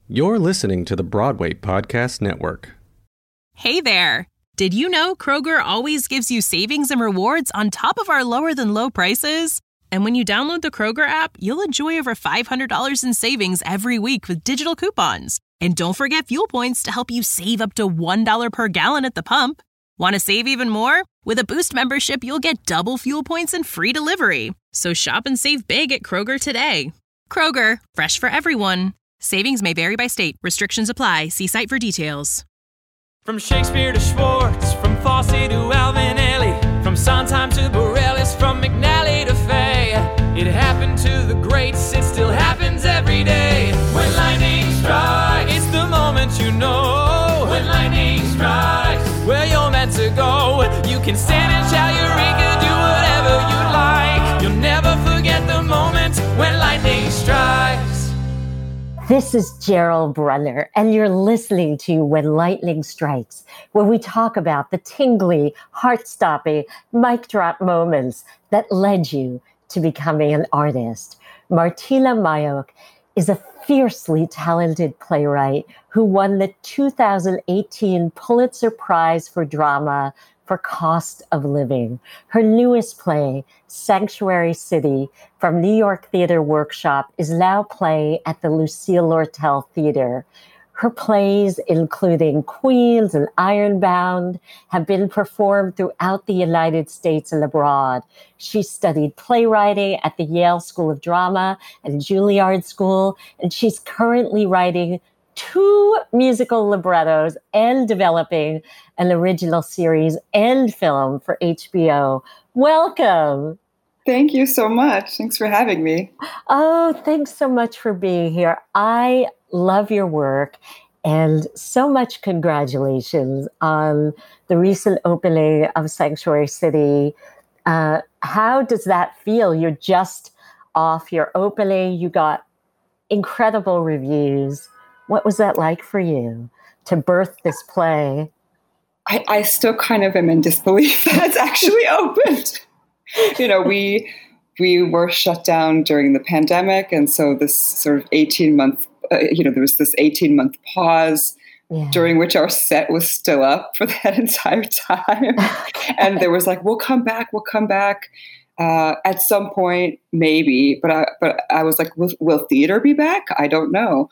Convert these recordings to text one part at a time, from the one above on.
You're listening to the Broadway Podcast Network. Hey there! Did you know Kroger always gives you savings and rewards on top of our lower-than-low prices? And when you download the Kroger app, you'll enjoy over $500 in savings every week with digital coupons. And don't forget fuel points to help you save up to $1 per gallon at the pump. Want to save even more? With a Boost membership, you'll get double fuel points and free delivery. So shop and save big at Kroger today. Kroger, fresh for everyone. Savings may vary by state. Restrictions apply. See site for details. From Shakespeare to Schwartz, from Fosse to Alvinelli, from Sondheim to Bareilles, from McNally to Fay. It happened to the greats, it still happens every day. When lightning strikes, it's the moment you know. When lightning strikes, where you're meant to go. You can stand and shout Eureka, do whatever you like. You'll never forget the moment when lightning strikes. This is Gerald Brunner, and you're listening to When Lightning Strikes, where we talk about the tingly, heart-stopping, mic drop moments that led you to becoming an artist. Martina Majok is a fiercely talented playwright who won the 2018 Pulitzer Prize for Drama for Cost of Living. Her newest play, Sanctuary City, from New York Theater Workshop, is now playing at the Lucille Lortel Theater. Her plays, including Queens and Ironbound, have been performed throughout the United States and abroad. She studied playwriting at the Yale School of Drama and Juilliard School, and she's currently writing 2 musical librettos and developing an original series and film for HBO. Welcome. Thank you so much. Thanks for having me. Oh, thanks so much for being here. I love your work, and so much congratulations on the recent opening of Sanctuary City. How does that feel? You're just off your opening. You got incredible reviews. What was that like for you to birth this play? I still kind of am in disbelief that it's actually opened. You know, we were shut down during the pandemic. And so this sort of 18-month, there was this 18-month pause during which our set was still up for that entire time. And there was like, we'll come back. At some point, maybe. But I was like, will theater be back? I don't know.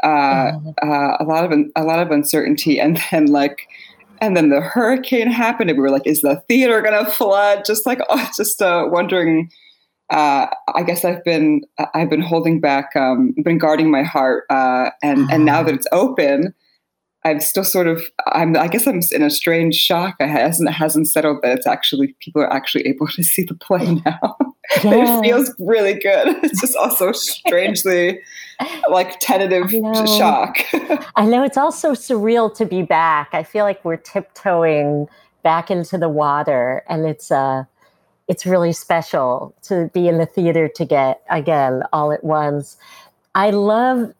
A lot of uncertainty. And then the hurricane happened, and we were like, "Is the theater going to flood?" Just wondering. I guess I've been holding back, been guarding my heart, and now that it's open, I'm still I guess I'm in a strange shock. It hasn't settled that people are actually able to see the play now. Yeah. It feels really good. It's just also strangely like tentative shock. I know it's also surreal to be back. I feel like we're tiptoeing back into the water, and it's really special to be in the theater to get again all at once. I love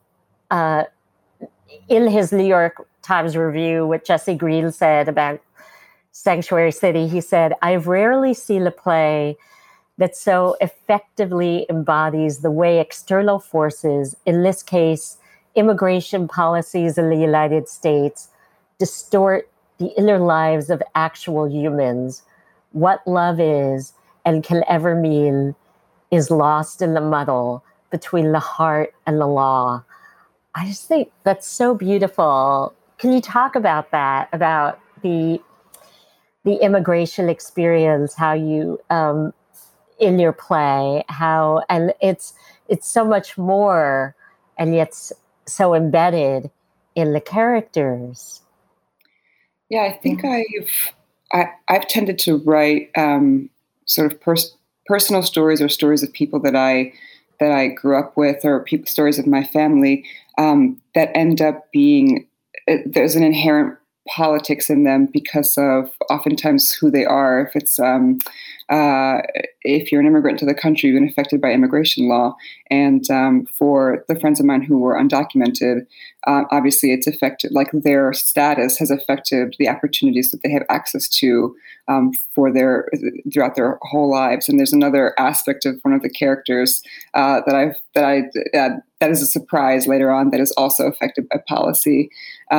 in his New York Times review what Jesse Green said about Sanctuary City. He said, "I've rarely seen a play that so effectively embodies the way external forces, in this case, immigration policies in the United States, distort the inner lives of actual humans. What love is and can ever mean is lost in the muddle between the heart and the law." I just think that's so beautiful. Can you talk about that, about the immigration experience, how you in your play, and it's so much more, and yet so embedded in the characters. Yeah, I think I've tended to write sort of personal stories or stories of people that I grew up with, or stories of my family that end up being, there's an inherent politics in them because of oftentimes who they are. If it's if you're an immigrant to the country, you've been affected by immigration law. And for the friends of mine who were undocumented, obviously it's affected, like their status has affected the opportunities that they have access to throughout their whole lives. And there's another aspect of one of the characters that that is a surprise later on that is also affected by policy.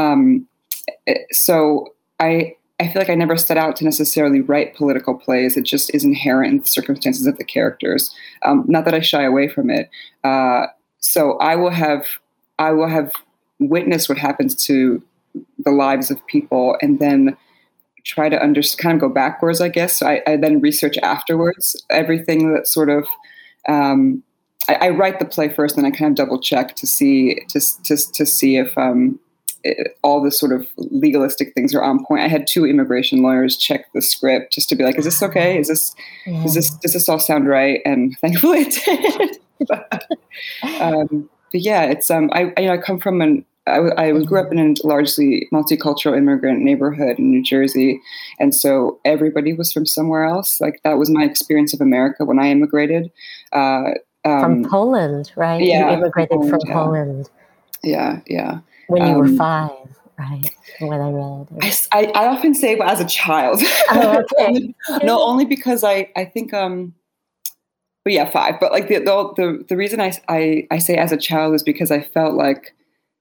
So I feel like I never set out to necessarily write political plays. It just is inherent in the circumstances of the characters. Not that I shy away from it. So I will have witnessed what happens to the lives of people, and then try to kind of go backwards, I guess. So I then research afterwards everything that sort of. I write the play first, and I kind of double check to see if all the sort of legalistic things are on point. I had 2 immigration lawyers check the script just to be like, "Is this okay? Does this all sound right?" And thankfully it did. But yeah, it's I come from I grew up in a largely multicultural immigrant neighborhood in New Jersey, and so everybody was from somewhere else. Like that was my experience of America when I immigrated. From Poland, right? Yeah, you immigrated from Poland. Yeah. When you were 5, right? When I read it. I often say as a child. Oh, okay. only because I think but yeah, 5. But like the reason I say as a child is because I felt like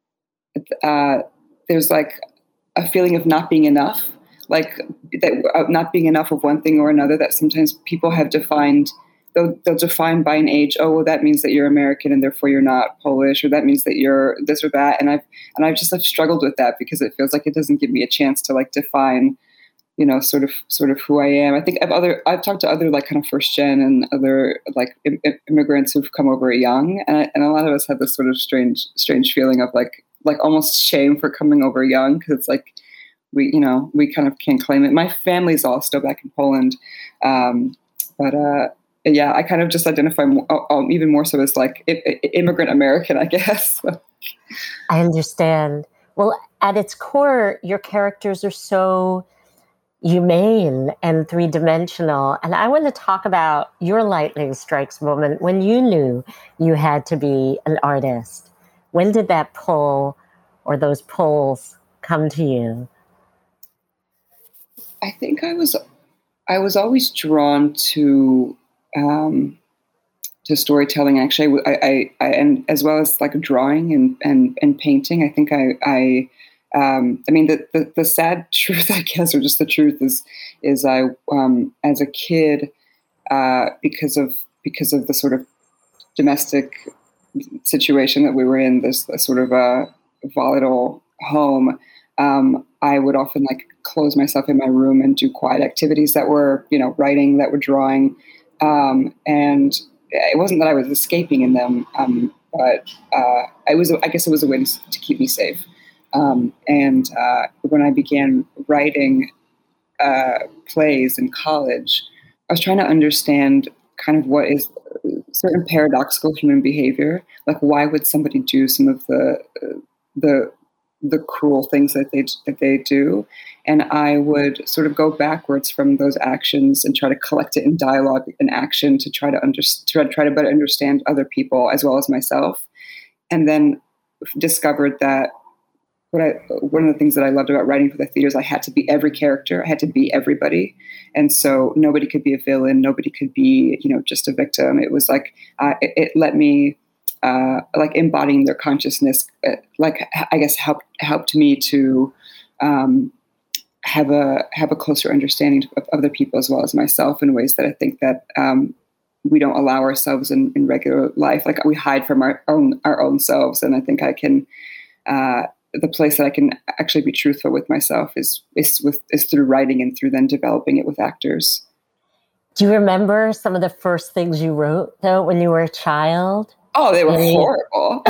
there's like a feeling of not being enough, like that not being enough of one thing or another that sometimes people have defined. They'll define by an age. Oh, well, that means that you're American and therefore you're not Polish, or that means that you're this or that. And I've struggled with that because it feels like it doesn't give me a chance to like define, sort of who I am. I think I've talked to other like kind of first gen and other like immigrants who've come over young, and a lot of us have this sort of strange feeling of like almost shame for coming over young, because it's like we kind of can't claim it. My family's all still back in Poland, but. Yeah, I kind of just identify even more so as like immigrant American, I guess. I understand. Well, at its core, your characters are so humane and 3-dimensional. And I want to talk about your lightning strikes moment when you knew you had to be an artist. When did that pull or those pulls come to you? I think I was always drawn to storytelling. Actually, I and as well as like drawing and painting. I think I mean the sad truth, I guess, or just the truth is I as a kid because of the sort of domestic situation that we were in, this sort of volatile home. I would often like close myself in my room and do quiet activities that were writing, that were drawing. And it wasn't that I was escaping in them, but I guess it was a way to keep me safe. And when I began writing plays in college, I was trying to understand kind of what is certain paradoxical human behavior. Like, why would somebody do some of the cruel things that they do? And I would sort of go backwards from those actions and try to collect it in dialogue and action to try to better understand other people as well as myself. And then discovered that one of the things that I loved about writing for the theater is I had to be every character. I had to be everybody. And so nobody could be a villain. Nobody could be, just a victim. It was like, it let me, like embodying their consciousness, like I guess helped me to have a closer understanding of other people as well as myself in ways that I think that we don't allow ourselves in regular life. Like we hide from our own selves, and I think I can. The place that I can actually be truthful with myself is through writing and through then developing it with actors. Do you remember some of the first things you wrote though when you were a child? Oh, they were horrible.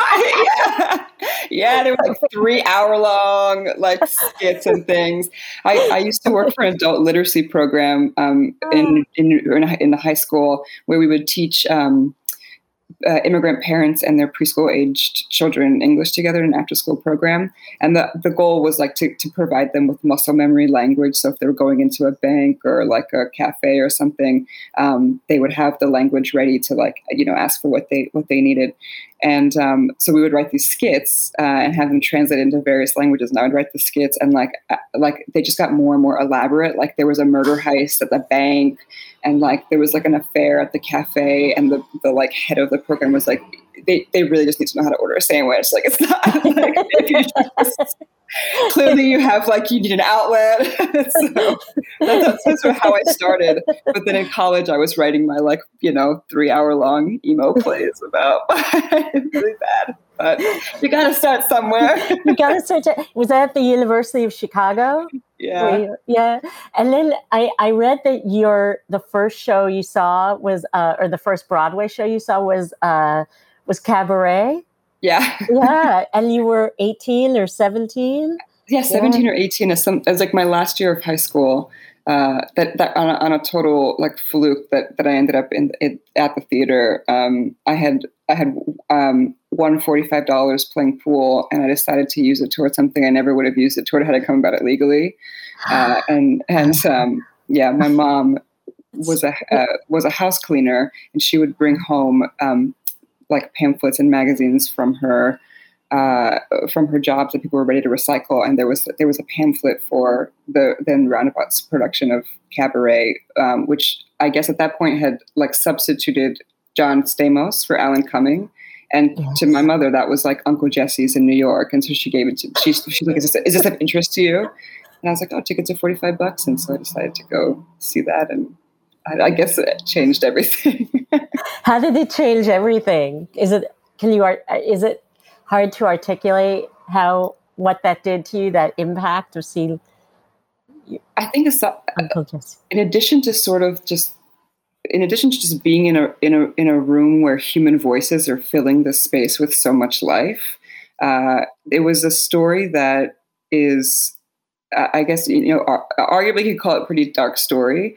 Yeah, they were like 3-hour-long like skits and things. I used to work for an adult literacy program in the high school where we would teach immigrant parents and their preschool-aged children English together in an after-school program. And the goal was like to provide them with muscle memory language. So if they were going into a bank or like a cafe or something, they would have the language ready to like, ask for what they needed. And so we would write these skits and have them translate into various languages. And I would write the skits, and like they just got more and more elaborate. Like there was a murder heist at the bank, and like there was like an affair at the cafe, and the like head of the program was like they really just need to know how to order a sandwich. Like, it's not like, if you just, clearly you have like, you need an outlet. So that's sort of how I started. But then in college, I was writing my 3-hour long emo plays about really bad. But you got to start somewhere. You got to start. Was that at the University of Chicago? Yeah. Yeah. And then I read that the first show you saw was, or the first Broadway show you saw was Cabaret. Yeah. Yeah. And you were 18 or 17? Yeah, 17 or 18 as like my last year of high school. That on a total like fluke that I ended up at the theater. I had won $45 playing pool, and I decided to use it towards something I never would have used it toward had I come about it legally. My mom was a house cleaner, and she would bring home like pamphlets and magazines from her jobs that people were ready to recycle. And there was a pamphlet for the then Roundabout's production of Cabaret, which I guess at that point had like substituted John Stamos for Alan Cumming. And to my mother, that was like Uncle Jesse's in New York. And so she gave it to, she's like, is this of interest to you? And I was like, oh, tickets are $45. And so I decided to go see that. And I guess it changed everything. How did it change everything? Is it hard to articulate what that did to you, that impact of seeing? I think it's in addition to just being in a room where human voices are filling the space with so much life. It was a story that is, I guess, arguably you could call it a pretty dark story.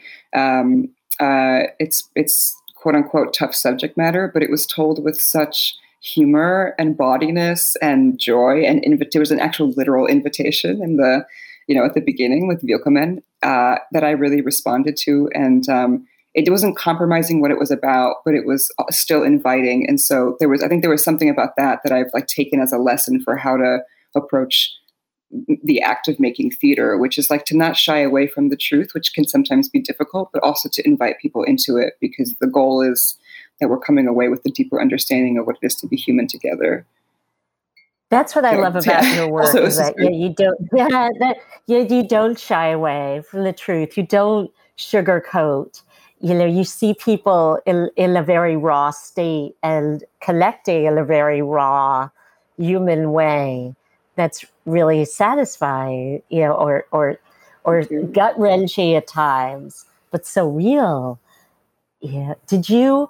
It's quote unquote tough subject matter, but it was told with such humor and bawdiness and joy, and there was an actual literal invitation in the, at the beginning with Willkommen that I really responded to, and it wasn't compromising what it was about, but it was still inviting. And so I think there was something about that I've like taken as a lesson for how to approach the act of making theater, which is like to not shy away from the truth, which can sometimes be difficult, but also to invite people into it, because the goal is that we're coming away with a deeper understanding of what it is to be human together. That's what I love about your work, is that you don't shy away from the truth. You don't sugarcoat. You see people in a very raw state and connecting in a very raw human way. That's really satisfying, or gut-wrenching at times, but so real. Yeah. Did you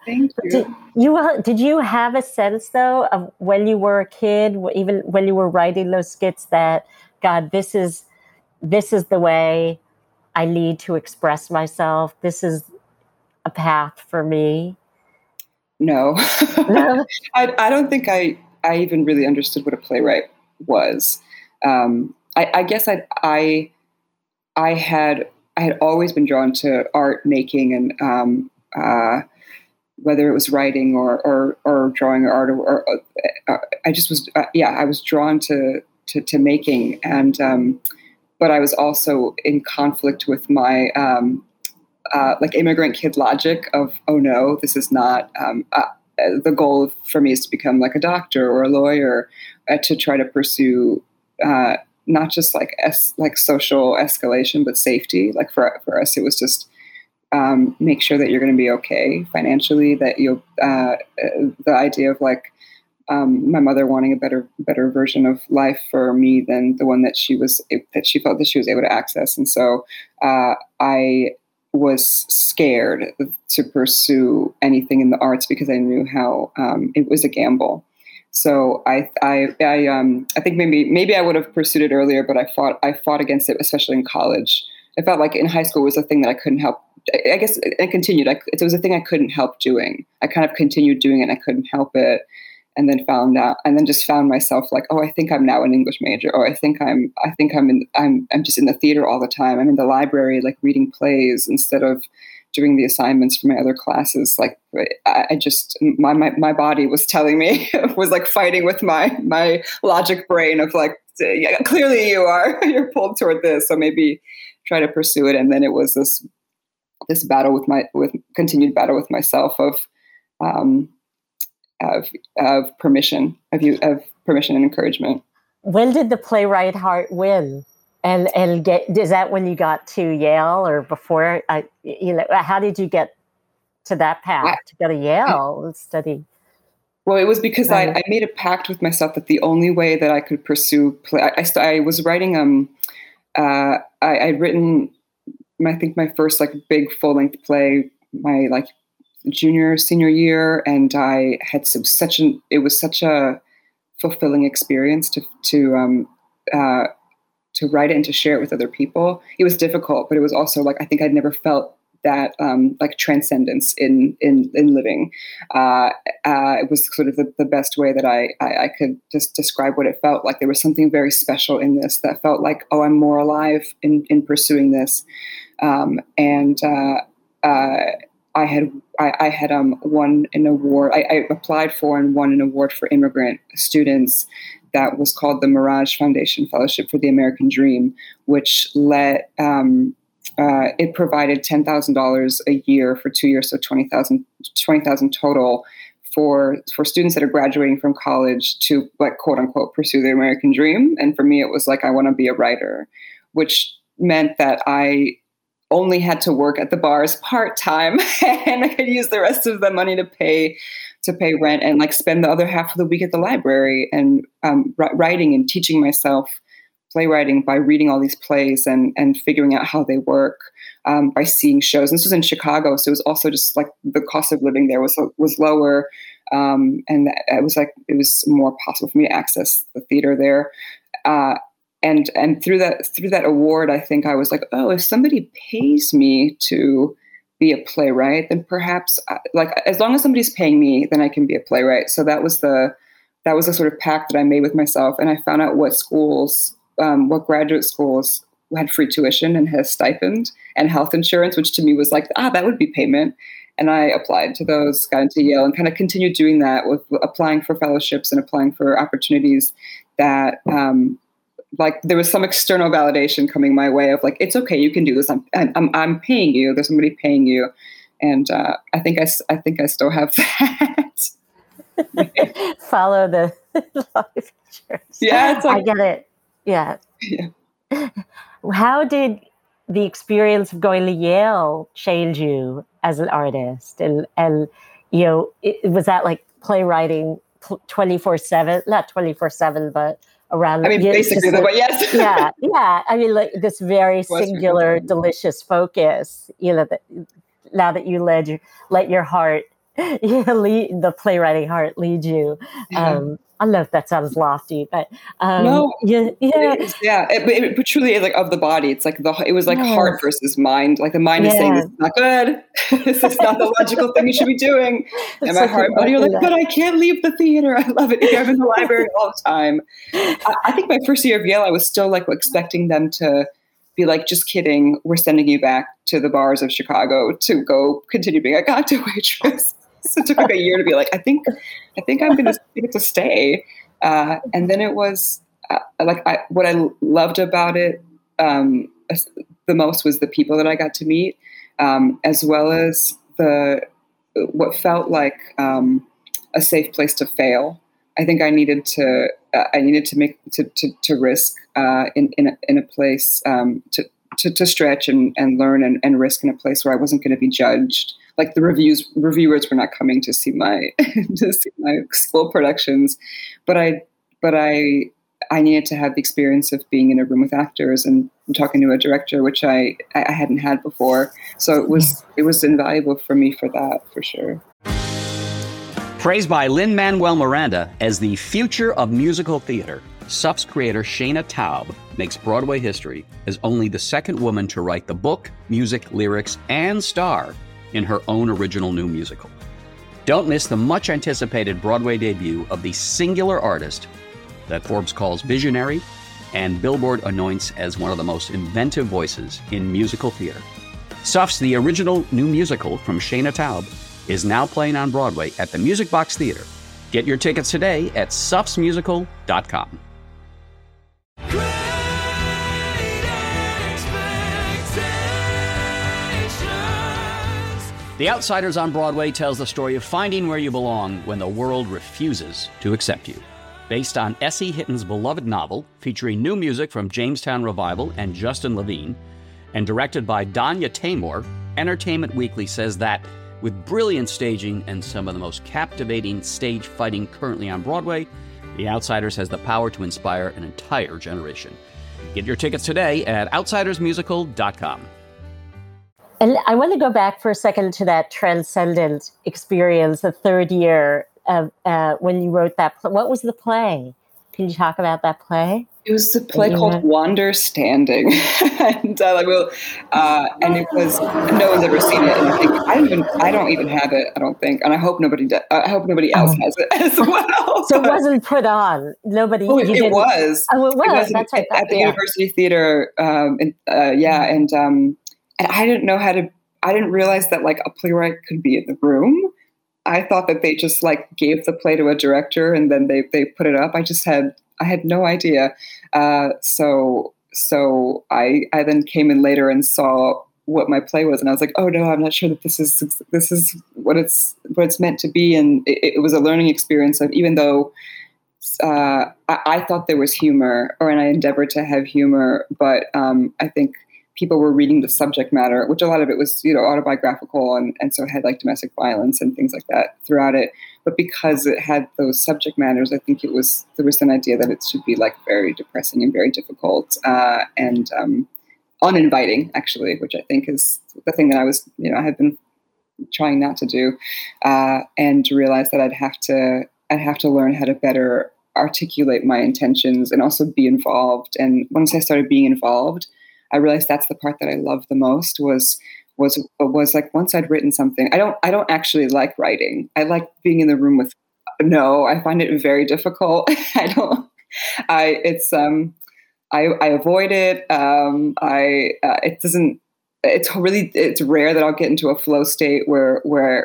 have a sense though of when you were a kid, even when you were writing those skits, that God, this is the way I need to express myself. This is a path for me? No. No? I don't think I even really understood what a playwright was. I guess I had always been drawn to art making, and whether it was writing or drawing or art, or I just was I was drawn to making, and but I was also in conflict with my like immigrant kid logic of, oh no, this is not the goal for me is to become like a doctor or a lawyer, to try to pursue not just like social escalation, but safety. Like for us, it was just make sure that you're going to be okay financially, that you'll the idea of like my mother wanting a better version of life for me than the one that she felt that she was able to access. And so I was scared to pursue anything in the arts because I knew how it was a gamble. So I think maybe I would have pursued it earlier, but I fought against it, especially in college. I felt like in high school was a thing that I couldn't help. I guess it continued. It was a thing I couldn't help doing. I kind of continued doing it and I couldn't help it. And then found myself like, oh, I think I'm now an English major. Or I think I'm just in the theater all the time. I'm in the library, like reading plays instead of doing the assignments for my other classes. Like I just, my body was telling me, was like fighting with my logic brain of like, yeah, clearly you're pulled toward this. So maybe try to pursue it. And then it was this battle with continued battle with myself of, permission of permission and encouragement. When did the playwright heart win? And is that when you got to Yale or before? How did you get to that path to go to Yale and study? Well, it was because I made a pact with myself that the only way that I could pursue play, I was writing. I'd written, I think, my first like big full length play, my like senior year, and I had it was such a fulfilling experience to write it and to share it with other people. It was difficult, but it was also like I think I'd never felt that like transcendence in living. It was sort of the best way that I could just describe what it felt like. There was something very special in this that felt like, oh, I'm more alive in pursuing this. I had won an award. I applied for and won an award for immigrant students that was called the Mirage Foundation Fellowship for the American Dream, which it provided $10,000 a year for 2 years, so $20,000 total for students that are graduating from college to, like, quote unquote, pursue the American dream. And for me, it was like, I want to be a writer, which meant that I only had to work at the bars part-time, and I could use the rest of the money to pay rent and like spend the other half of the week at the library and writing and teaching myself playwriting by reading all these plays and figuring out how they work, by seeing shows. And this was in Chicago, so it was also just like the cost of living there was lower, and it was more possible for me to access the theater there. And through that award, I think I was like, oh, if somebody pays me to be a playwright, then perhaps, like, as long as somebody's paying me, then I can be a playwright. So that was the sort of pact that I made with myself. And I found out what graduate schools had free tuition and had a stipend and health insurance, which to me was like, that would be payment. And I applied to those, got into Yale, and kind of continued doing that with applying for fellowships and applying for opportunities that, like, there was some external validation coming my way of like, it's okay, you can do this. I'm paying you. There's somebody paying you, and I think I still have that. Follow the life insurance. Yeah, it's like, I get it. Yeah. How did the experience of going to Yale change you as an artist? And was that like playwriting 24/7? Not 24/7, but around. I mean, basically, but yes. Yeah. I mean, like this very singular, delicious focus. Now that you let your heart, the playwriting heart lead you. Yeah. I don't know if that sounds lofty, but no, yeah. It truly is like of the body. It's like it was like heart versus mind. Like the mind is saying, "This is not good. This is not the logical thing you should be doing." And my heart and body are like, "But I can't leave the theater. I love it. I'm in the library all the time." I think my first year of Yale, I was still like expecting them to be like, "Just kidding. We're sending you back to the bars of Chicago to go continue being a cocktail waitress." So it took like a year to be like, I think I'm going to get to stay. And then it was what I loved about it the most was the people that I got to meet, as well as what felt like a safe place to fail. I think I needed to risk in a place to stretch and learn and risk in a place where I wasn't going to be judged. Like the reviewers were not coming to see my school productions, but I needed to have the experience of being in a room with actors and talking to a director, which I hadn't had before. So it was invaluable for me for that, for sure. Praised by Lin-Manuel Miranda as the future of musical theater, SUF's creator Shaina Taub makes Broadway history as only the second woman to write the book, music, lyrics, and star in her own original new musical. Don't miss the much-anticipated Broadway debut of the singular artist that Forbes calls visionary and Billboard anoints as one of the most inventive voices in musical theater. SUF's The Original New Musical from Shaina Taub is now playing on Broadway at the Music Box Theater. Get your tickets today at sufsmusical.com. The Outsiders on Broadway tells the story of finding where you belong when the world refuses to accept you. Based on S.E. Hitton's beloved novel, featuring new music from Jamestown Revival and Justin Levine, and directed by Danya Taymor, Entertainment Weekly says that, with brilliant staging and some of the most captivating stage fighting currently on Broadway, The Outsiders has the power to inspire an entire generation. Get your tickets today at outsidersmusical.com. And I want to go back for a second to that transcendent experience, the third year of when you wrote that play. What was the play? Can you talk about that play? It was a play called Wander Standing, and it was, no one's ever seen it, and I don't even have it. I don't think, and I hope nobody else has it as well. So it wasn't put on. Nobody. Oh, it was. Oh, it was. That's right. At the University Theater, and I didn't know I didn't realize that like a playwright could be in the room. I thought that they just like gave the play to a director and then they put it up. I had no idea. So I then came in later and saw what my play was, and I was like, oh no, I'm not sure that this is what it's meant to be. And it was a learning experience of, even though I thought there was humor, and I endeavored to have humor, but I think people were reading the subject matter, which a lot of it was, autobiographical, and so it had like domestic violence and things like that throughout it. But because it had those subject matters, I think there was an idea that it should be like very depressing and very difficult and uninviting, actually, which I think is the thing that I was, I had been trying not to do, and to realize that I'd have to learn how to better articulate my intentions and also be involved. And once I started being involved, I realized that's the part that I loved the most was like, once I'd written something, I don't actually like writing. I like being in the room with, I find it very difficult. I avoid it. It's rare that I'll get into a flow state where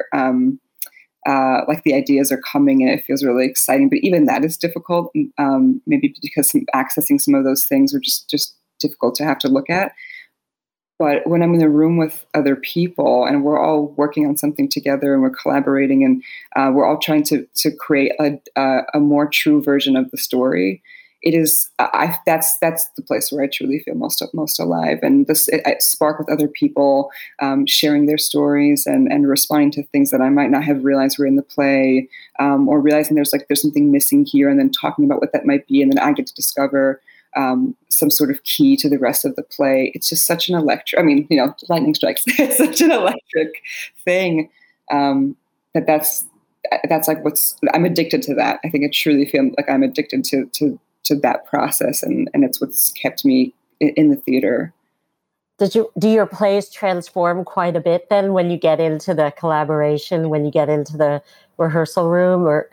like the ideas are coming and it feels really exciting, but even that is difficult. Maybe because accessing some of those things are just difficult to have to look at. But when I'm in the room with other people and we're all working on something together and we're collaborating and we're all trying to create a more true version of the story, that's the place where I truly feel most alive. And I spark with other people, sharing their stories and responding to things that I might not have realized were in the play, or realizing there's something missing here, and then talking about what that might be, and then I get to discover some sort of key to the rest of the play. It's just such an lightning strikes. It's such an electric thing that's like I'm addicted to that. I think I truly feel like I'm addicted to that process, and it's what's kept me in the theater. Do your plays transform quite a bit then when you get into the collaboration, when you get into the rehearsal room, or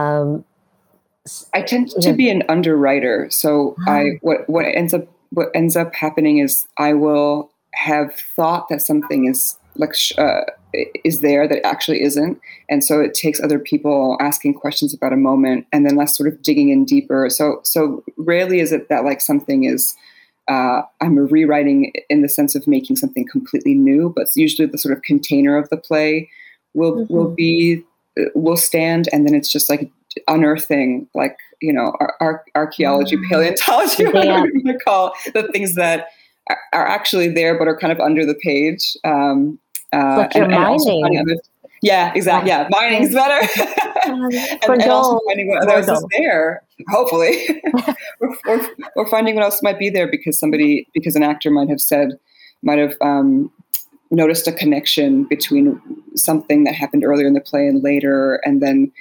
I tend to be an underwriter, so what ends up happening is I will have thought that something is is there that actually isn't, and so it takes other people asking questions about a moment and then us sort of digging in deeper. So rarely is it that like something is I'm rewriting in the sense of making something completely new, but usually the sort of container of the play will stand, and then it's just like unearthing, like, archaeology, paleontology, whatever you want to call the things that are actually there but are kind of under the page. Like you're mining. Yeah, exactly. Yeah, mining's better. and also finding what else is there, hopefully. or finding what else might be there because an actor might have noticed a connection between something that happened earlier in the play and later, and then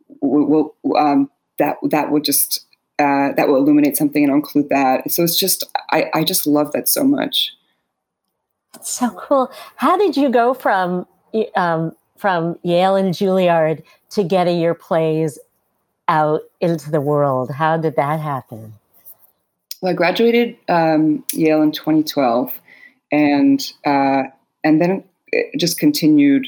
that will illuminate something and include that. So it's just I just love that so much. That's so cool. How did you go from Yale and Juilliard to getting your plays out into the world? How did that happen? Well, I graduated Yale in 2012, and then it just continued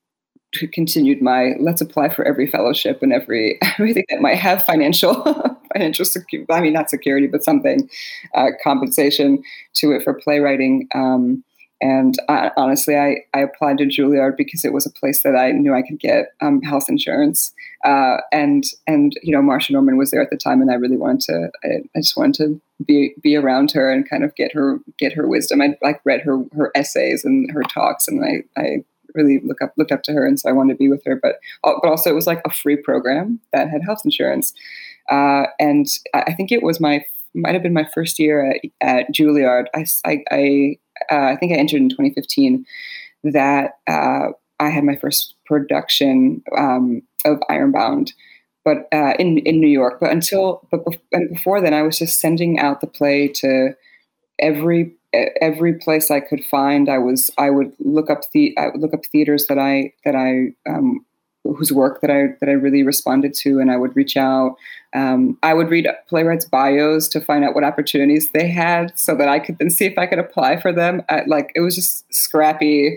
my let's apply for every fellowship and everything that might have financial security. I mean, not security, but something compensation to it for playwriting. And honestly, I applied to Juilliard because it was a place that I knew I could get health insurance. And Marsha Norman was there at the time, and I really wanted to. I just wanted to be around her and kind of get her wisdom. I read her essays and her talks, and I really looked up to her, and so I wanted to be with her. But also it was like a free program that had health insurance, and I think it might have been my first year at Juilliard. I think I entered in 2015. That I had my first production of Ironbound, but in New York. But before then, I was just sending out the play to every place I could find. I would look up theaters that I whose work that I really responded to, and I would reach out. I would read playwrights' bios to find out what opportunities they had, so that I could then see if I could apply for them. It was just scrappy,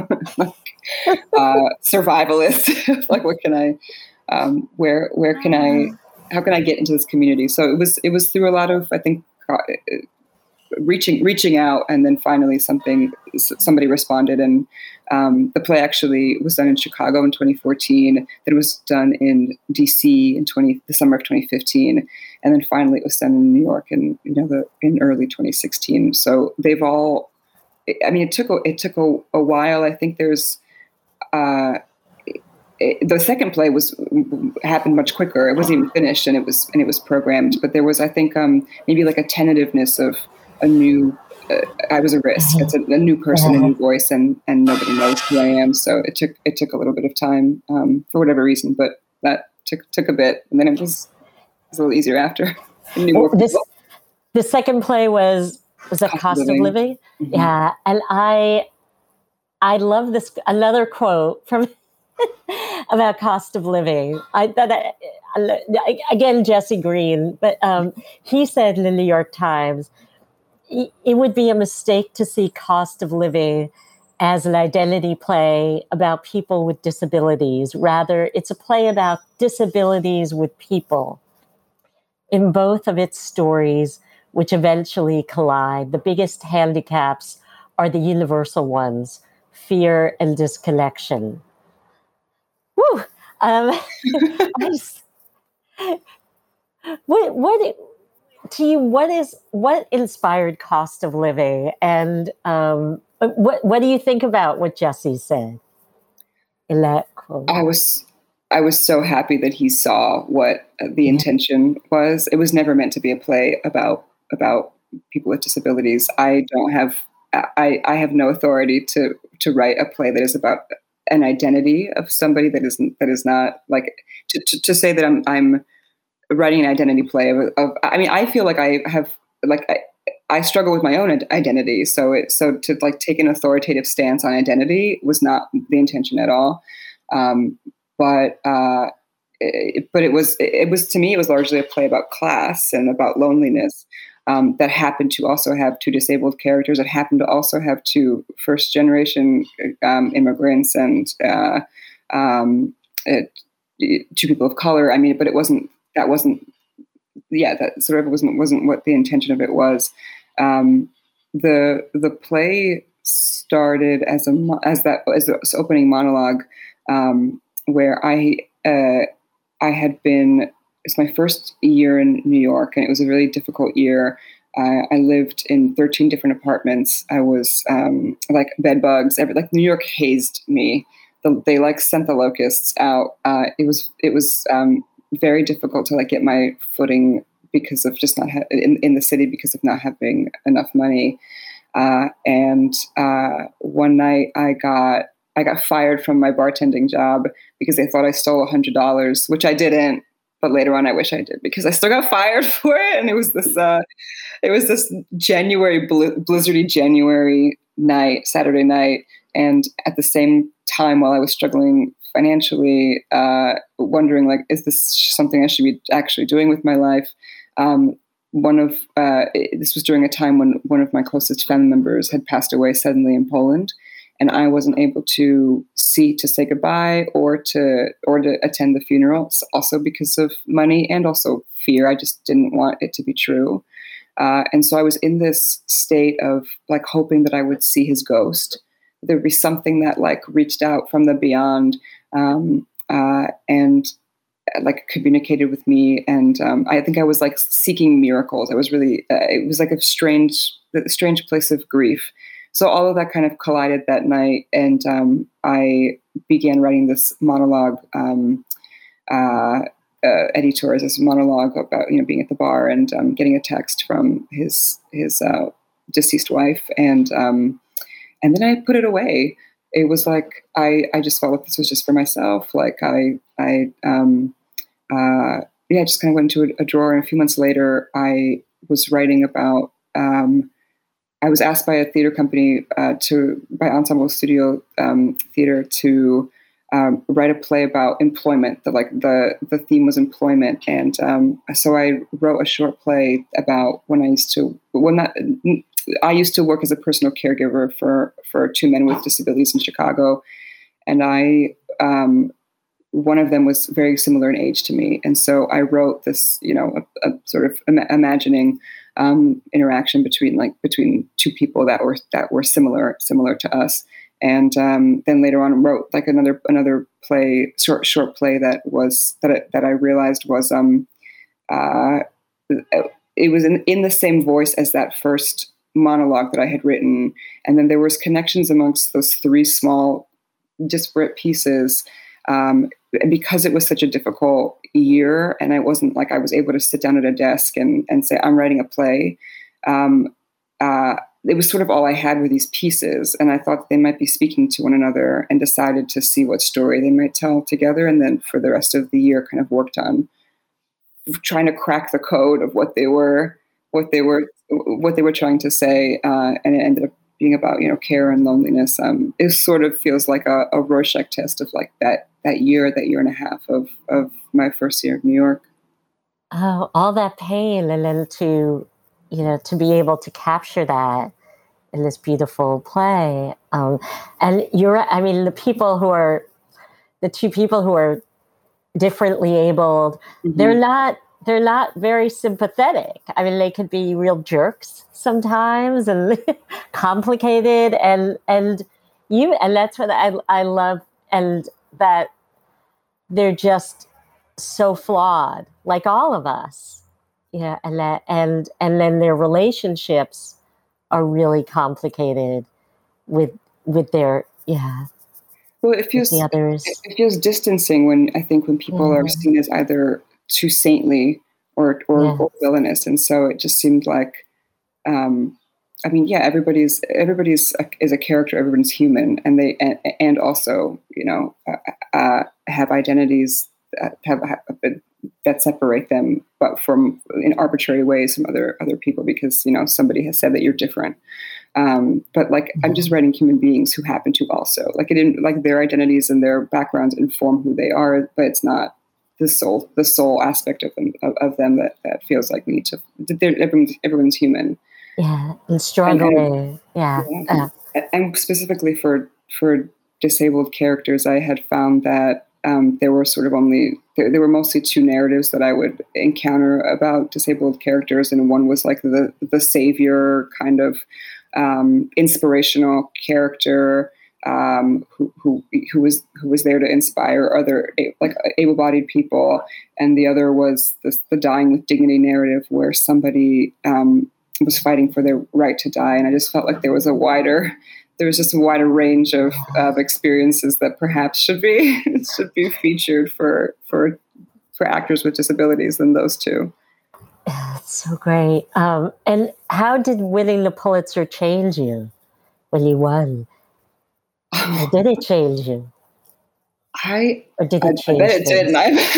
survivalist. Like, what can I? Where can I? How can I get into this community? So it was through a lot of, I think, reaching out, and then finally somebody responded, and the play actually was done in Chicago in 2014. Then it was done in DC in the summer of 2015, and then finally it was done in New York in early 2016. So they've all. I mean, it took a while. I think there's. The second play happened much quicker. It wasn't even finished, and it was programmed. But there was, I think, maybe like a tentativeness of a new. I was a risk. It's a new person, a new voice, and nobody knows who I am. So it took a little bit of time for whatever reason, but that took a bit, and then it was a little easier after. The second play was a Cost of Living. Mm-hmm. Yeah, and I love this. Another quote from. About Cost of Living. Again, Jesse Green, but he said in the New York Times, it would be a mistake to see Cost of Living as an identity play about people with disabilities. Rather, it's a play about disabilities with people. In both of its stories, which eventually collide, the biggest handicaps are the universal ones, fear and disconnection. Woo! What inspired Cost of Living, and what do you think about what Jesse said in that quote? I was so happy that he saw what the intention was. It was never meant to be a play about people with disabilities. I have no authority to write a play that is about an identity of somebody that is not like to say that I'm writing an identity play of I mean, I feel like I have I struggle with my own identity. So to like take an authoritative stance on identity was not the intention at all. But it was to me, it was largely a play about class and about loneliness. That happened to also have two disabled characters. That happened to also have two first-generation immigrants and two people of color. I mean, but that sort of wasn't what the intention of it was. The play started as this opening monologue where I had been. It's my first year in New York, and it was a really difficult year. I lived in 13 different apartments. I was like bed bugs. New York hazed me. They sent the locusts out. It was very difficult to get my footing because of just not in the city because of not having enough money. And one night I got fired from my bartending job because they thought I stole $100, which I didn't. But later on, I wish I did because I still got fired for it. And it was this January blizzardy January night, Saturday night, and at the same time, while I was struggling financially, wondering is this something I should be actually doing with my life? This was during a time when one of my closest family members had passed away suddenly in Poland. And I wasn't able to say goodbye or to attend the funeral, also because of money and also fear. I just didn't want it to be true. And so I was in this state of like hoping that I would see his ghost. There'd be something that like reached out from the beyond, and like communicated with me. And I think I was like seeking miracles. I was really, it was like a strange place of grief. So all of that kind of collided that night. And I began writing this monologue, Eddie Torres' monologue about, being at the bar and getting a text from his deceased wife. And then I put it away. It was like, I just felt like this was just for myself. Like I just kind of went into a drawer, and a few months later I was writing about, I was asked by a theater company by Ensemble Studio Theater to write a play about employment. The theme was employment, and so I wrote a short play about when I used to work as a personal caregiver for two men with disabilities in Chicago, and one of them was very similar in age to me, and so I wrote this, a sort of imagining interaction between two people that were similar to us, and then later on wrote like another play, short play that I realized was it was in the same voice as that first monologue that I had written, and then there was connections amongst those three small disparate pieces. And because it was such a difficult year, and I wasn't like I was able to sit down at a desk and say I'm writing a play, it was sort of all I had were these pieces, and I thought they might be speaking to one another, and decided to see what story they might tell together, and then for the rest of the year kind of worked on trying to crack the code of what they were trying to say, and it ended up being about care and loneliness. It sort of feels like a Rorschach test of like that year and a half of my first year in New York. Oh, all that pain, and then to be able to capture that in this beautiful play. And the two people who are differently abled, mm-hmm. They're not very sympathetic. I mean, they could be real jerks sometimes and complicated, and that's what I love, and that they're just so flawed, like all of us. Yeah, and then their relationships are really complicated with their Well, it feels the others. It feels distancing when people are seen as either too saintly or villainous, and so it just seemed like, everybody's is a character, everyone's human, and they and also have identities that separate them, but from in arbitrary ways from other people, because somebody has said that you're different. But like, I'm just writing human beings who happen to also like it didn't like their identities and their backgrounds inform who they are, but it's not the soul aspect of them that feels like we need to. Everyone's human. Yeah, and struggling. And specifically for disabled characters, I had found that there were there were mostly two narratives that I would encounter about disabled characters, and one was like the savior kind of inspirational character who was there to inspire other like able-bodied people, and the other was the dying with dignity narrative, where somebody was fighting for their right to die, and I just felt like there was just a wider range of experiences that perhaps should be featured for actors with disabilities than those two. That's so great. And how did winning the Pulitzer change you when you won? Or did it change you? I bet it didn't.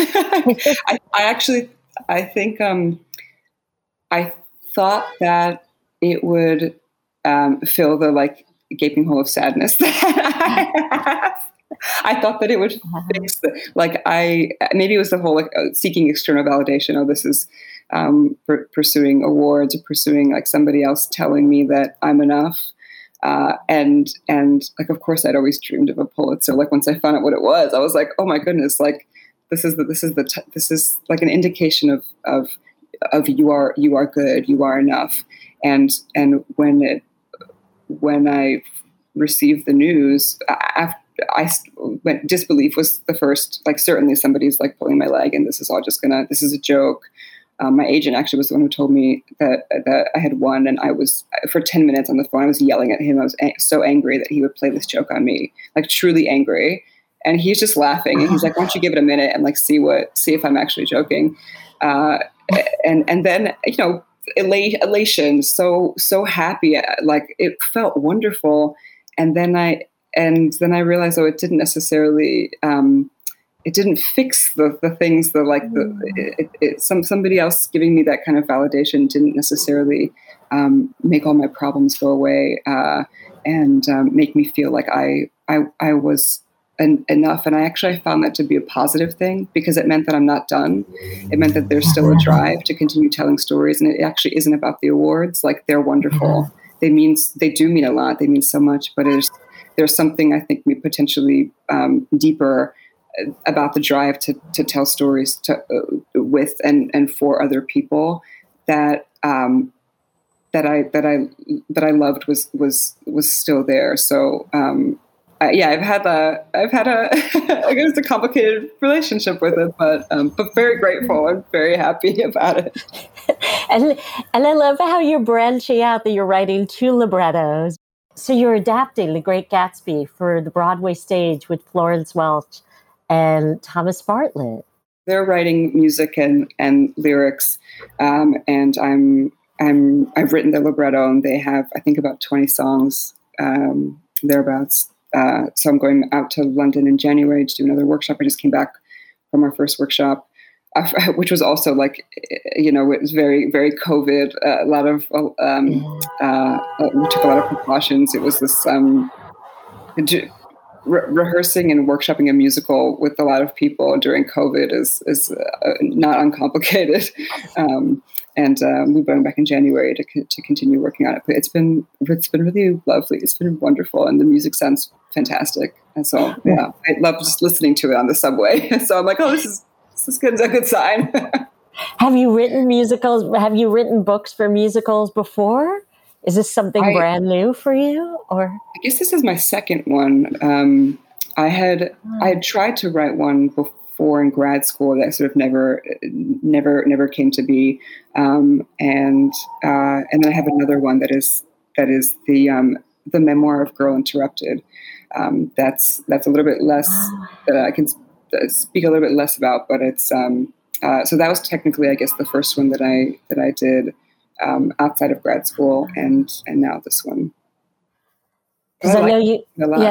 I thought that it would fill the like gaping hole of sadness that I have. I thought that it would fix maybe it was the whole like seeking external validation. Oh, this is pursuing awards or pursuing like somebody else telling me that I'm enough. And like, of course I'd always dreamed of a Pulitzer. Like once I found out what it was, I was like, oh my goodness, like this is like an indication of of you are good, you are enough. And when I received the news, disbelief was the first, like, certainly somebody's like pulling my leg and this is a joke. My agent actually was the one who told me that I had won, and I was, for 10 minutes on the phone, I was yelling at him. I was so angry that he would play this joke on me, like truly angry. And he's just laughing, and he's like, "Why don't you give it a minute and like see if I'm actually joking?" And then, you know, elation, so happy, like it felt wonderful. And then I realized, it didn't necessarily. It didn't fix the things that, like, somebody else giving me that kind of validation didn't necessarily make all my problems go away and make me feel like I was enough. And I found that to be a positive thing, because it meant that I'm not done. It meant that there's still a drive to continue telling stories, and it actually isn't about the awards. Like, they're wonderful. They do mean a lot. They mean so much. But there's something, I think, potentially deeper about the drive to tell stories with and for other people that I loved was still there. So I've had a I guess a complicated relationship with it, but very grateful and very happy about it. And I love how you're branching out, that you're writing 2 librettos. So you're adapting The Great Gatsby for the Broadway stage with Florence Welch and Thomas Bartlett. They're writing music and lyrics, and I've written the libretto, and they have, I think, about 20 songs thereabouts. So I'm going out to London in January to do another workshop. I just came back from our first workshop, which was also, like, you know, it was very, very COVID. A lot of we took a lot of precautions. It was this rehearsing and workshopping a musical with a lot of people during COVID is not uncomplicated. And we're going back in January to continue working on it. But it's been really lovely. It's been wonderful, and the music sounds fantastic. And so, yeah, I love just listening to it on the subway. So I'm like, oh, this is good. It's a good sign. Have you written musicals? Have you written books for musicals before? Is this something brand new for you, or? I guess this is my second one. I had tried to write one before in grad school that sort of never came to be, and then I have another one that is the memoir of Girl Interrupted. That's a little bit less that I can speak a little bit less about, but it's so that was technically, I guess, the first one that I did. Outside of grad school, and now this one. Because I know you,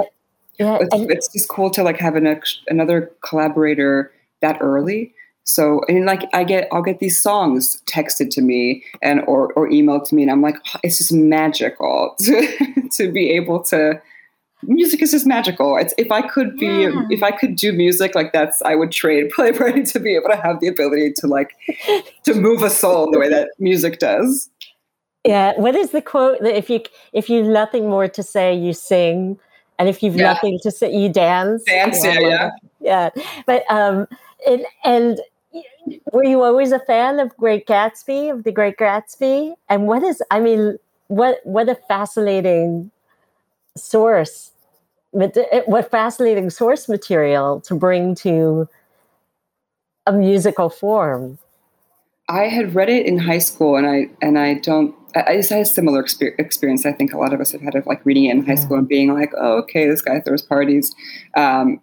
It's just cool to, like, have another collaborator that early. So, and, like, I'll get these songs texted to me or emailed to me, and I'm like, oh, it's just magical to be able to. Music is just magical. If I could do music, like, I would trade playwriting to be able to have the ability to, like, to move a soul in the way that music does. Yeah. What is the quote that if you've nothing more to say, you sing, and if you've nothing to say, you dance? Yeah. But and were you always a fan of The Great Gatsby? And what a fascinating source. What fascinating source material to bring to a musical form. I had read it in high school, and I just had a similar experience. I think a lot of us have had of, like, reading it in high school and being like, oh, okay, this guy throws parties, and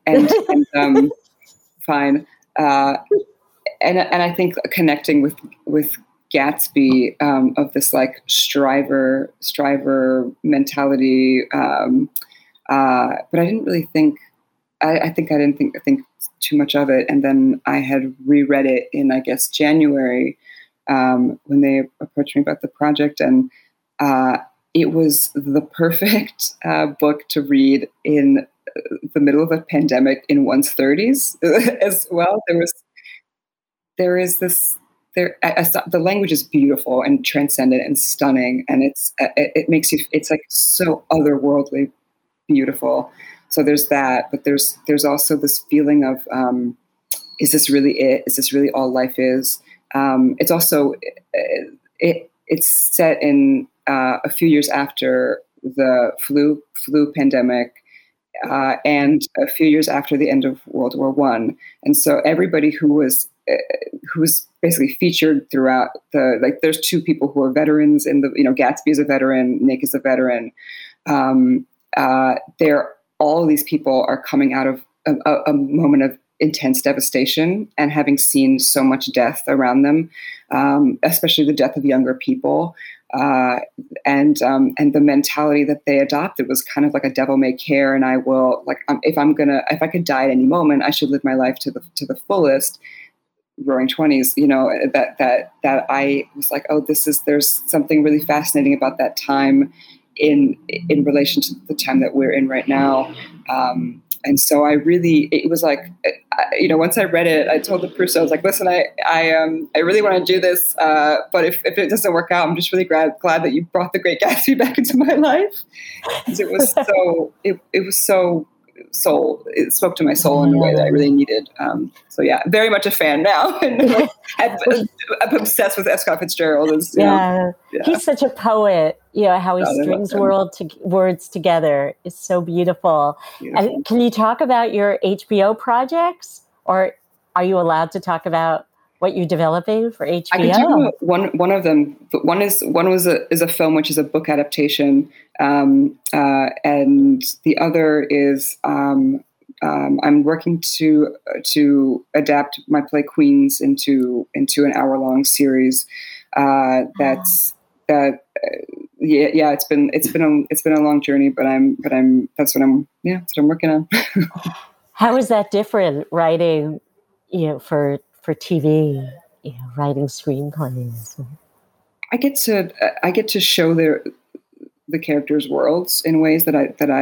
fine. And I think connecting with Gatsby, of this, like, striver mentality. But I didn't really think. I think I didn't think too much of it, and then I had reread it in, I guess, January when they approached me about the project, and it was the perfect book to read in the middle of a pandemic in one's 30s as well. There is this. The language is beautiful and transcendent and stunning, and it makes you. It's, like, so otherworldly beautiful. So there's that, but there's also this feeling of, is this really it? Is this really all life is? It's also it's set in a few years after the flu pandemic. And a few years after the end of World War I, and so everybody who was basically featured throughout there's two people who are veterans in the, Gatsby is a veteran, Nick is a veteran. All of these people are coming out of a moment of intense devastation and having seen so much death around them, especially the death of younger people. And the mentality that they adopted was kind of like a devil may care, and I will if I could die at any moment, I should live my life to the fullest. Roaring 20s, that I was like, oh, there's something really fascinating about that time in relation to the time that we're in right now. And so it was like, once I read it, I told the producer, I was like, listen, I really want to do this, but if it doesn't work out, I'm just really glad that you brought The Great Gatsby back into my life, because it was so it spoke to my soul in a way that I really needed. So yeah, very much a fan now, and I'm obsessed with F. Scott Fitzgerald. He's such a poet. How he strings words together is so beautiful. And can you talk about your HBO projects, or are you allowed to talk about what you're developing for HBO? I can talk about one of them. But one is a film, which is a book adaptation, and the other is I'm working to adapt my play Queens into an hour-long series. It's been a long journey, but that's what I'm working on. How is that different writing, for TV, writing screenplays? I get to show the characters' worlds in ways that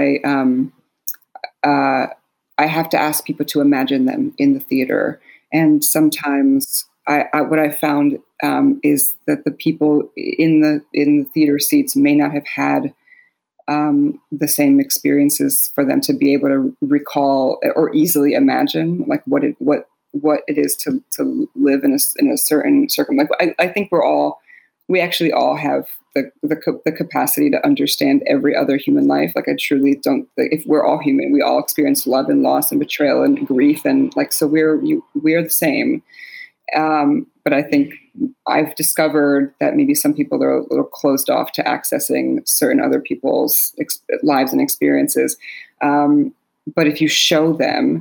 I have to ask people to imagine them in the theater, and sometimes what I found is that the people in the theater seats may not have had the same experiences for them to be able to recall or easily imagine what it is to live in a certain circumstance. I think we actually all have the capacity to understand every other human life. I truly don't. If we're all human, we all experience love and loss and betrayal and grief, and so we're the same. But I think I've discovered that maybe some people are a little closed off to accessing certain other people's lives and experiences. But if you show them,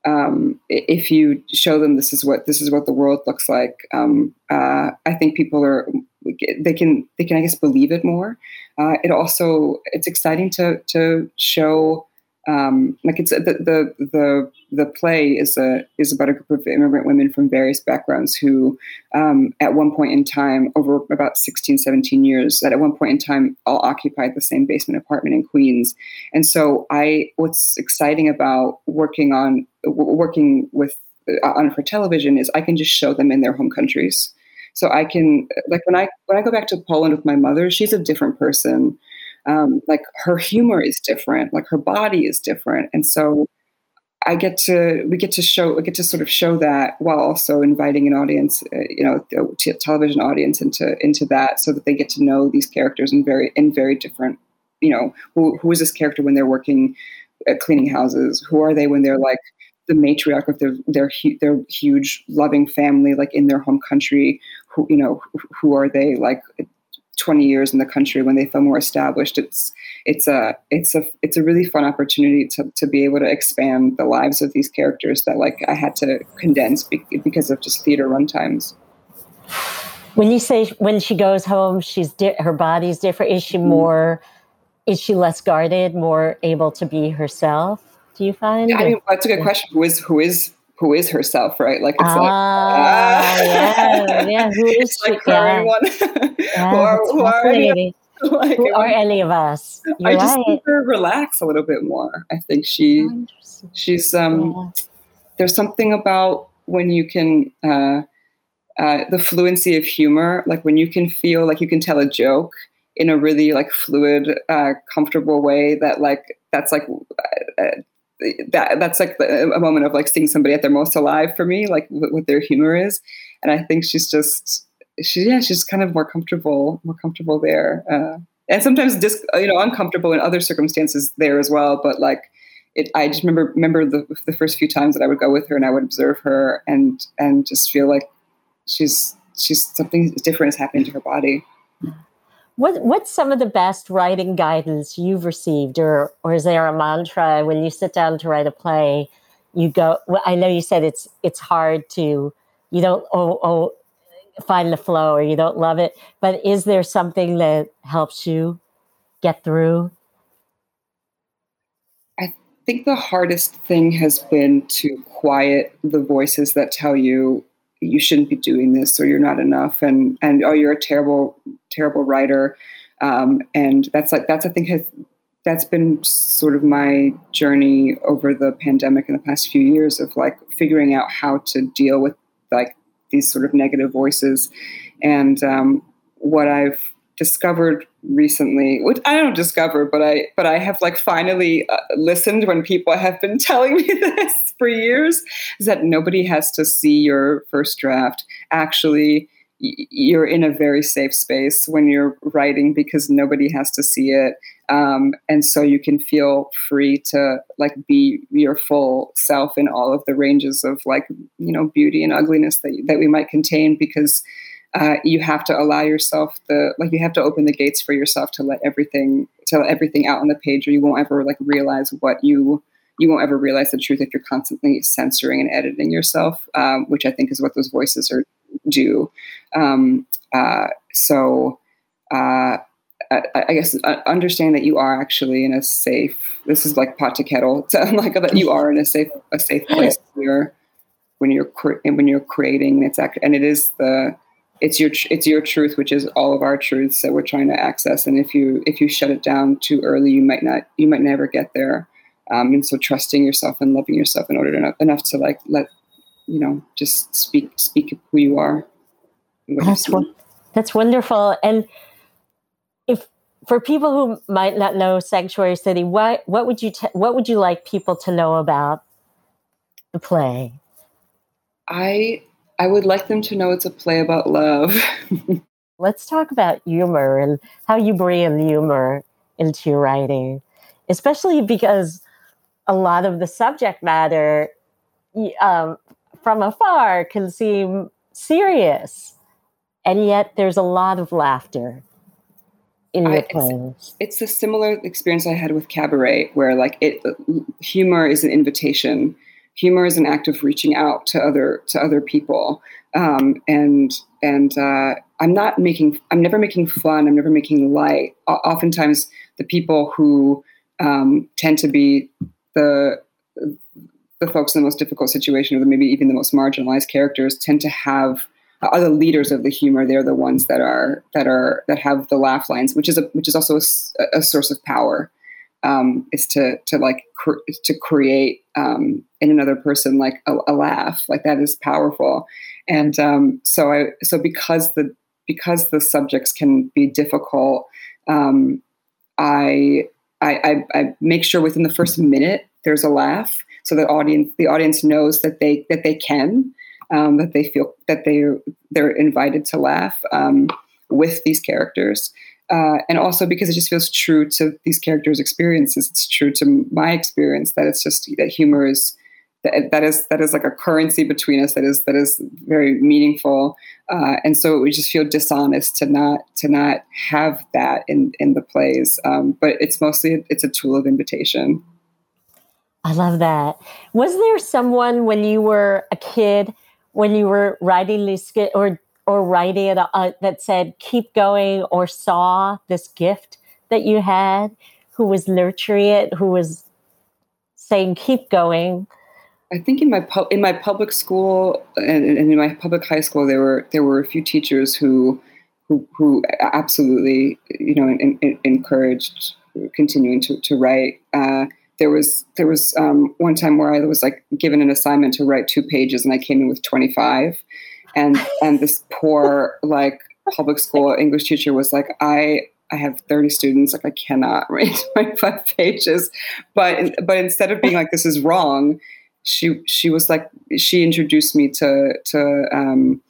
this is what the world looks like, I think people they can I guess believe it more. It's exciting to show. It's the play is about a group of immigrant women from various backgrounds who, at one point in time, over about 16, 17 years, that at one point in time all occupied the same basement apartment in Queens. And so what's exciting about working for television is I can just show them in their home countries. So I can, when I go back to Poland with my mother, she's a different person. Her humor is different, her body is different. And so we get to sort of show that while also inviting an audience, a television audience into that, so that they get to know these characters in very different, who is this character when they're working at cleaning houses? Who are they when they're the matriarch of their huge loving family, in their home country? Who are they 20 years in the country when they feel more established? It's a really fun opportunity to be able to expand the lives of these characters that I had to condense because of just theater runtimes. When you say when she goes home, her body's different. Is she more? Is she less guarded, more able to be herself? Do you find? Yeah, that's a good question. Who is herself, right? Who is she? Everyone. Who are any of us? I just think her relax a little bit more. I think she's there's something about when you can the fluency of humor, when you can feel you can tell a joke in a really fluid, comfortable way that's a moment of seeing somebody at their most alive for me, what their humor is. And I think she's kind of more comfortable there. And sometimes uncomfortable in other circumstances there as well. But like I just remember the first few times that I would go with her and I would observe her and just feel like she's something different is happening to her body. What's some of the best writing guidance you've received, or is there a mantra when you sit down to write a play? You go. Well, I know you said it's hard to, you don't find the flow or you don't love it, but is there something that helps you get through? I think the hardest thing has been to quiet the voices that tell you shouldn't be doing this, or you're not enough, and oh, you're a terrible writer, and that's been sort of my journey over the pandemic in the past few years of like figuring out how to deal with like these sort of negative voices, and what I've discovered recently, which I don't discover, but I have like finally listened when people have been telling me this for years, is that nobody has to see your first draft. Actually, you're in a very safe space when you're writing because nobody has to see it. And so you can feel free to like be your full self in all of the ranges of like, beauty and ugliness that we might contain, because you have to allow yourself you have to open the gates for yourself to let everything out on the page, or you won't ever like realize you won't ever realize the truth if you're constantly censoring and editing yourself, which I think is what those voices do. So I guess understand that you are actually in a safe. This is like pot to kettle. So like that you are in a safe place when you're creating. It's your truth, which is all of our truths that we're trying to access. And if you shut it down too early, you might never get there. And so trusting yourself and loving yourself in order enough to like let just speak who you are. That's wonderful. And if for people who might not know Sanctuary City, what would you like people to know about the play? I would like them to know it's a play about love. Let's talk about humor and how you bring humor into your writing, especially because a lot of the subject matter from afar can seem serious, and yet there's a lot of laughter in your plays. It's a similar experience I had with Cabaret, where like humor is an invitation. Humor is an act of reaching out to other people, and I'm never making fun. I'm never making light. Oftentimes, the people who tend to be the folks in the most difficult situation, or maybe even the most marginalized characters, tend to are the leaders of the humor. They're the ones that have the laugh lines, which is also a source of power. Is to create in another person like a laugh, like that is powerful. And so because the subjects can be difficult, I make sure within the first minute there's a laugh, so the audience knows that they can, that they feel that they're invited to laugh with these characters. And also because it just feels true to these characters' experiences. It's true to my experience that it's just that humor is that is like a currency between us that is very meaningful. And so it would just feel dishonest to not have that in the plays. But it's a tool of invitation. I love that. Was there someone when you were a kid, when you were writing these skit or writing it that said, keep going, or saw this gift that you had, who was nurturing it, who was saying, keep going? I think in my public school and in my public high school, there were a few teachers who absolutely, encouraged continuing to write. There was one time where I was like given an assignment to write 2 pages, and I came in with 25. And this poor like public school English teacher was like, I have 30 students, like I cannot write 25 pages. But instead of being like, this is wrong, she was like, she introduced me to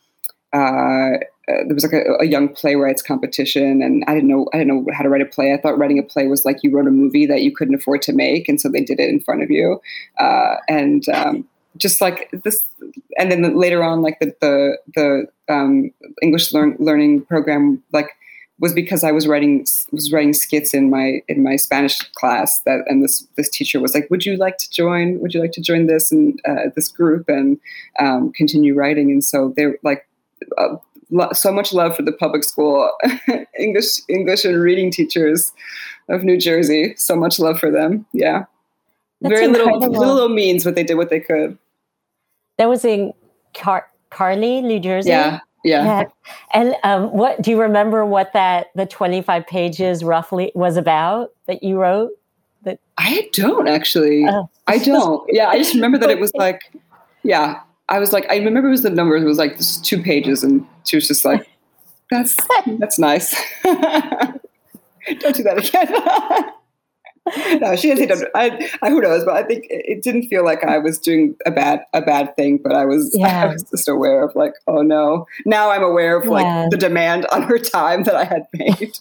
there was like a young playwrights competition, and I didn't know how to write a play. I thought writing a play was like you wrote a movie that you couldn't afford to make, and so they did it in front of you, and just like this. And then later on, like the English learning program, like, was because I was writing skits in my Spanish class, and this teacher was like, would you like to join this and this group and continue writing? And so they're like, so much love for the public school English and reading teachers of New Jersey. So much love for them. Yeah. That's very incredible. little means, but they did what they could. That was in Carly, New Jersey. Yeah. And what do you remember what the 25 pages roughly was about that you wrote? I don't actually. I don't. Yeah, I just remember that it was like, yeah. I was like, I remember it was the numbers. It was like this 2 pages, and she was just like, "That's nice. Don't do that again." No, she didn't say don't. Who knows? But I think it didn't feel like I was doing a bad thing. But I was just aware of like, oh no. Now I'm aware of like the demand on her time that I had made.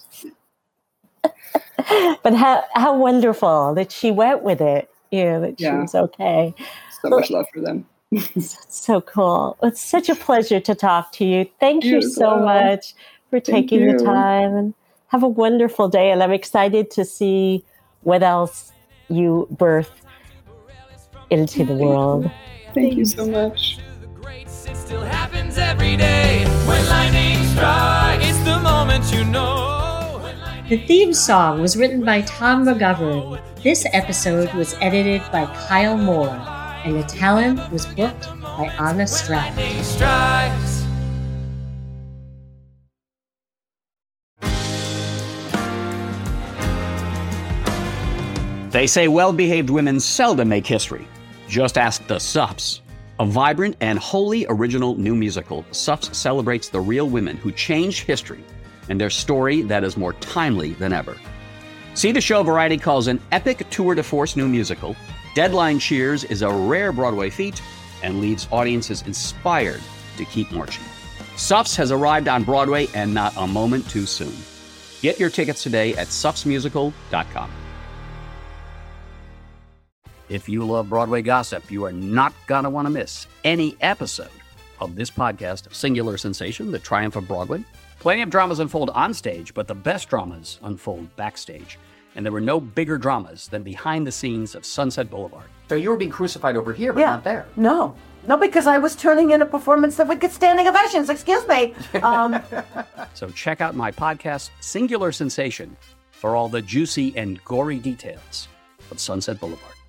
But how wonderful that she went with it. That she was okay. So much love for them. So cool. It's such a pleasure to talk to you. Thank you so much for taking the time, and have a wonderful day. And I'm excited to see what else you birth into the world. Thank you so much. It still happens every day. When lightning strikes, it's the moment you know. The theme song was written by Tom McGovern. This episode was edited by Kyle Moore, and the talent was booked by Anna Stratt. Lightning strikes. They say well-behaved women seldom make history. Just ask the Suffs. A vibrant and wholly original new musical, Suffs celebrates the real women who changed history and their story that is more timely than ever. See the show Variety calls an epic tour de force new musical. Deadline cheers is a rare Broadway feat and leaves audiences inspired to keep marching. Suffs has arrived on Broadway, and not a moment too soon. Get your tickets today at suffsmusical.com. If you love Broadway gossip, you are not going to want to miss any episode of this podcast, Singular Sensation, The Triumph of Broadway. Plenty of dramas unfold on stage, but the best dramas unfold backstage. And there were no bigger dramas than behind the scenes of Sunset Boulevard. So you were being crucified over here, but not there. No, because I was turning in a performance that would get standing ovations. Excuse me. So check out my podcast, Singular Sensation, for all the juicy and gory details of Sunset Boulevard.